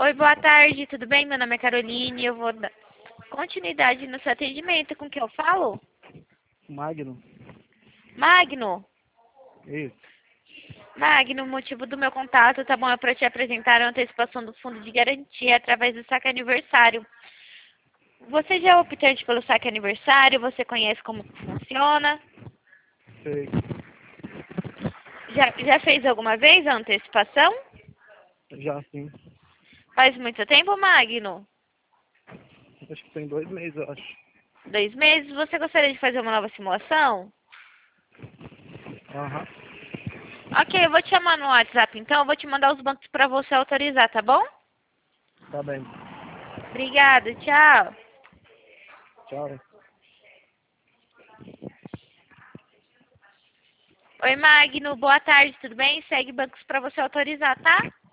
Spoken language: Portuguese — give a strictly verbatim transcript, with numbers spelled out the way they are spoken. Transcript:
Oi, boa tarde, tudo bem? Meu nome é Caroline, eu vou dar continuidade no seu atendimento. Com que eu falo? Magno. Magno? Isso. Magno, o motivo do meu contato, tá bom? É para te apresentar a antecipação do fundo de garantia através do saque aniversário. Você já é optante pelo saque aniversário? Você conhece como funciona? Sei. Já, já fez alguma vez a antecipação? Já sim. Faz muito tempo, Magno? Acho que tem dois meses, eu acho. Dois meses? Você gostaria de fazer uma nova simulação? Aham. Ok, eu vou te chamar no WhatsApp, então. Eu vou te mandar os bancos para você autorizar, tá bom? Tá bem. Obrigada, tchau. Tchau. Oi, Magno, boa tarde, tudo bem? Segue bancos para você autorizar, tá?